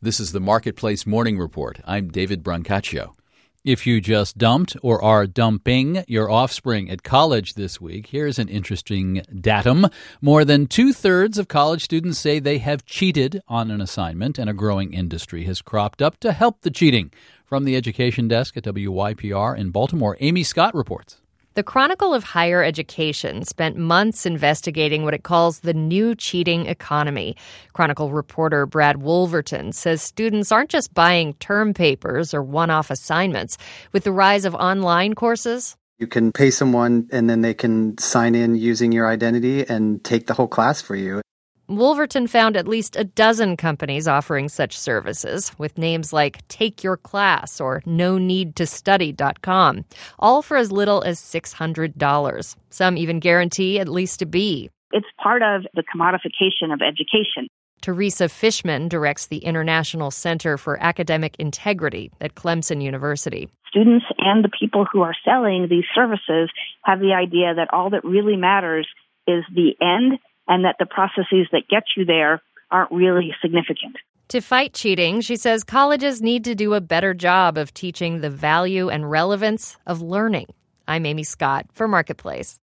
This is the Marketplace Morning Report. I'm David Brancaccio. If you just dumped or are dumping your offspring at college this week, here's an interesting datum. More than 2/3 of college students say they have cheated on an assignment, and a growing industry has cropped up to help the cheating. From the Education Desk at WYPR in Baltimore, Amy Scott reports. The Chronicle of Higher Education spent months investigating what it calls the new cheating economy. Chronicle reporter Brad Wolverton says students aren't just buying term papers or one-off assignments. With the rise of online courses, you can pay someone and then they can sign in using your identity and take the whole class for you. Wolverton found at least a dozen companies offering such services, with names like Take Your Class or NoNeedToStudy.com, all for as little as $600. Some even guarantee at least a B. It's part of the commodification of education. Teresa Fishman directs the International Center for Academic Integrity at Clemson University. Students and the people who are selling these services have the idea that all that really matters is the end, and that the processes that get you there aren't really significant. To fight cheating, she says colleges need to do a better job of teaching the value and relevance of learning. I'm Amy Scott for Marketplace.